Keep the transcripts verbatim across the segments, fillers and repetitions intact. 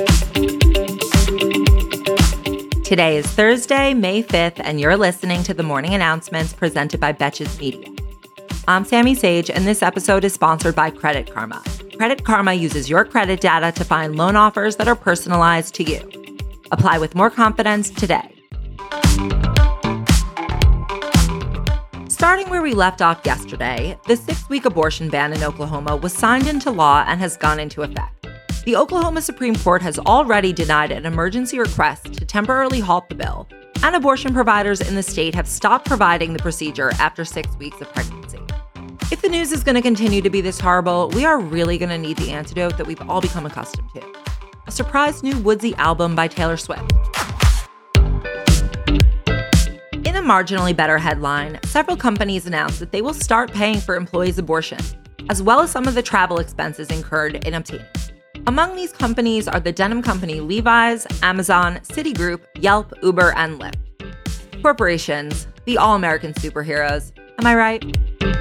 Today is Thursday, May fifth, and you're listening to the morning announcements presented by Betches Media. I'm Sammy Sage, and this episode is sponsored by Credit Karma. Credit Karma uses your credit data to find loan offers that are personalized to you. Apply with more confidence today. Starting where we left off yesterday, the six-week abortion ban in Oklahoma was signed into law and has gone into effect. The Oklahoma Supreme Court has already denied an emergency request to temporarily halt the bill, and abortion providers in the state have stopped providing the procedure after six weeks of pregnancy. If the news is going to continue to be this horrible, we are really going to need the antidote that we've all become accustomed to: a surprise new Woodsy album by Taylor Swift. In a marginally better headline, several companies announced that they will start paying for employees' abortion, as well as some of the travel expenses incurred in obtaining. Among these companies are the denim company Levi's, Amazon, Citigroup, Yelp, Uber, and Lyft. Corporations, the all-American superheroes. Am I right?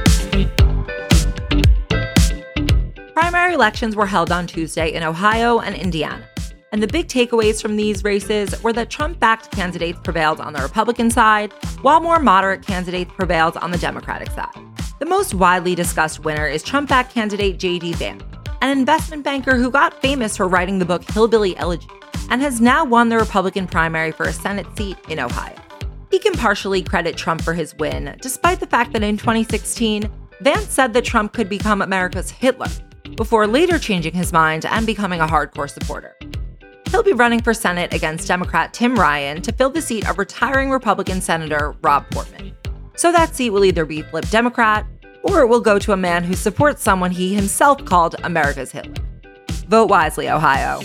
Primary elections were held on Tuesday in Ohio and Indiana, and the big takeaways from these races were that Trump-backed candidates prevailed on the Republican side, while more moderate candidates prevailed on the Democratic side. The most widely discussed winner is Trump-backed candidate J D Vance, an investment banker who got famous for writing the book Hillbilly Elegy and has now won the Republican primary for a Senate seat in Ohio. He can partially credit Trump for his win, despite the fact that in twenty sixteen, Vance said that Trump could become America's Hitler, before later changing his mind and becoming a hardcore supporter. He'll be running for Senate against Democrat Tim Ryan to fill the seat of retiring Republican Senator Rob Portman. So that seat will either be flipped Democrat, or it will go to a man who supports someone he himself called America's Hitler. Vote wisely, Ohio.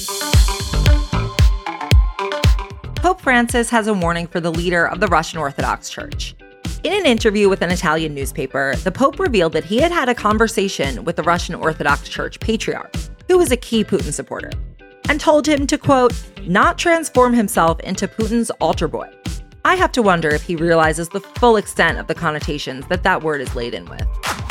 Pope Francis has a warning for the leader of the Russian Orthodox Church. In an interview with an Italian newspaper, the Pope revealed that he had had a conversation with the Russian Orthodox Church patriarch, who is a key Putin supporter, and told him to, quote, not transform himself into Putin's altar boy. I have to wonder if he realizes the full extent of the connotations that that word is laden with.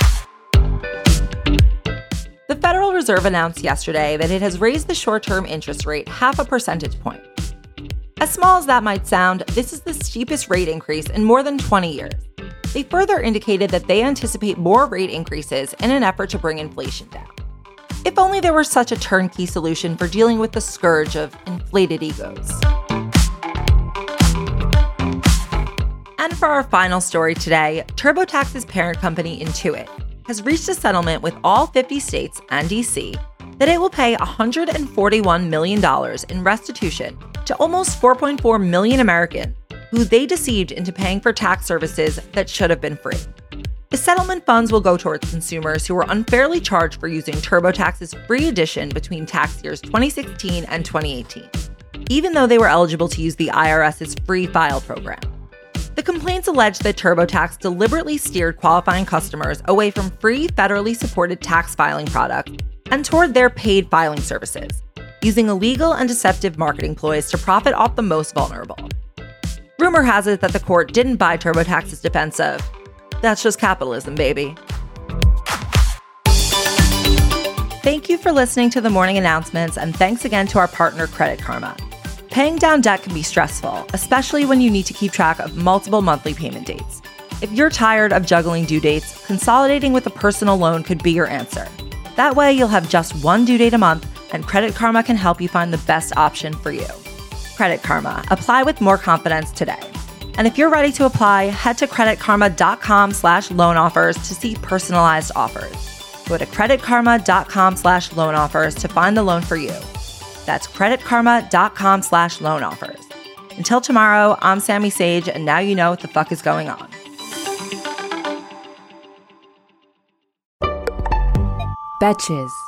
The Federal Reserve announced yesterday that it has raised the short-term interest rate half a percentage point. As small as that might sound, this is the steepest rate increase in more than twenty years. They further indicated that they anticipate more rate increases in an effort to bring inflation down. If only there were such a turnkey solution for dealing with the scourge of inflated egos. And for our final story today, TurboTax's parent company Intuit has reached a settlement with all fifty states and D C that it will pay one hundred forty-one million dollars in restitution to almost four point four million Americans who they deceived into paying for tax services that should have been free. The settlement funds will go towards consumers who were unfairly charged for using TurboTax's free edition between tax years twenty sixteen and twenty eighteen, even though they were eligible to use the IRS's free file program. The complaints allege that TurboTax deliberately steered qualifying customers away from free federally supported tax filing products and toward their paid filing services, using illegal and deceptive marketing ploys to profit off the most vulnerable. Rumor has it that the court didn't buy TurboTax's defense of, that's just capitalism, baby. Thank you for listening to the morning announcements, and thanks again to our partner, Credit Karma. Paying down debt can be stressful, especially when you need to keep track of multiple monthly payment dates. If you're tired of juggling due dates, consolidating with a personal loan could be your answer. That way, you'll have just one due date a month, and Credit Karma can help you find the best option for you. Credit Karma. Apply with more confidence today. And if you're ready to apply, head to creditkarma.com slash loan offers to see personalized offers. Go to creditkarma.com slash loan offers to find the loan for you. That's creditkarma.com slash loan offers. Until tomorrow, I'm Sammy Sage, and now you know what the fuck is going on. Betches.